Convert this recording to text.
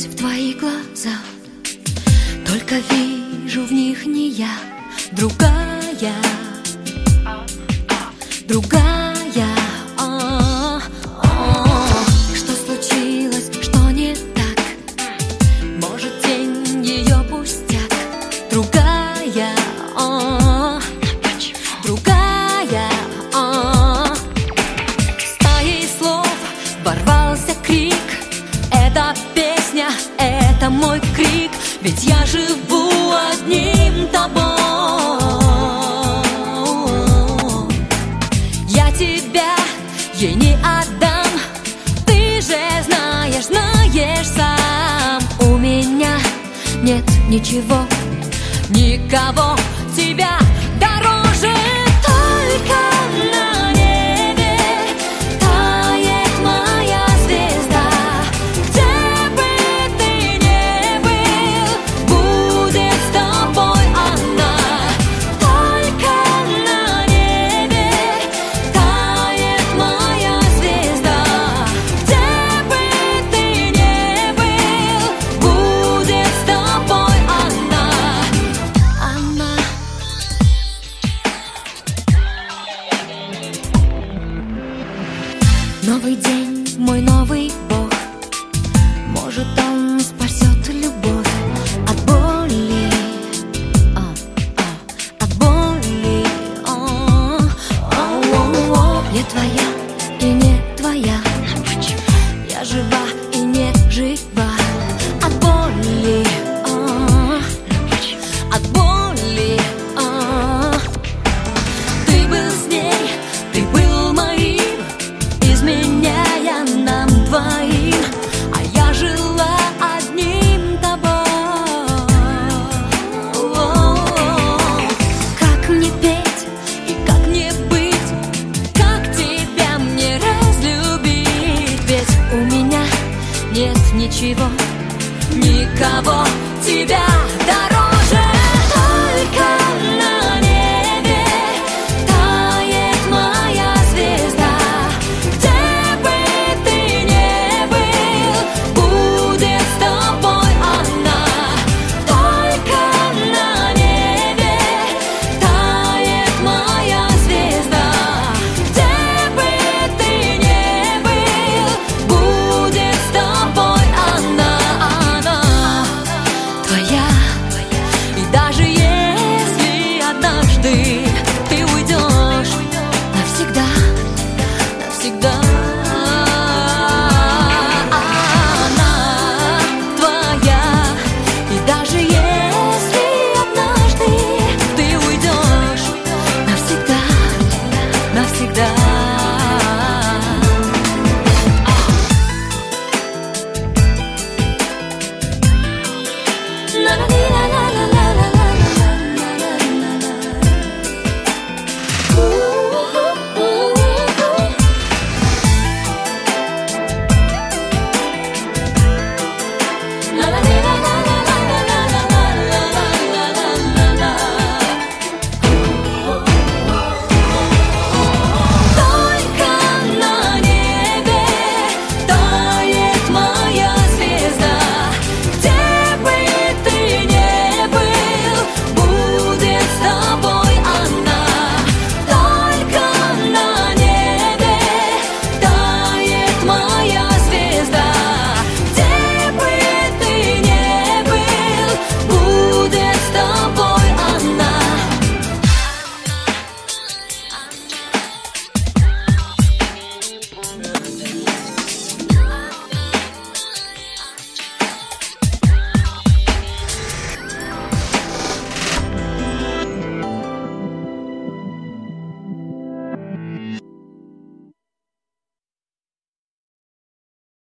в твои глаза, только вижу в них не я, другая, другая. Что случилось, что не так? Может, тень ее пустяк? Другая, другая. Стаей слов ворвался крик. Это песня, это мой крик, ведь я живу одним тобой. Я тебя ей не отдам, ты же знаешь, знаешь сам. У меня нет ничего, никого, тебя дороже. Только на небе тает моя звезда. Где бы ты ни был, будет с тобой она. Только на небе тает моя звезда. Где бы ты ни был, будет с тобой она. Она. Новый день, мой новый бог, может, он спасет любовь от боли, от боли. Не твоя и не твоя, я жива и не жива от боли, от боли. Ты был с ней, ты был моим, изменяя нам двоим, а я жила одним тобой. Как мне петь и как мне быть, как тебя мне разлюбить? Ведь у меня нет ничего, никого, тебя дороже.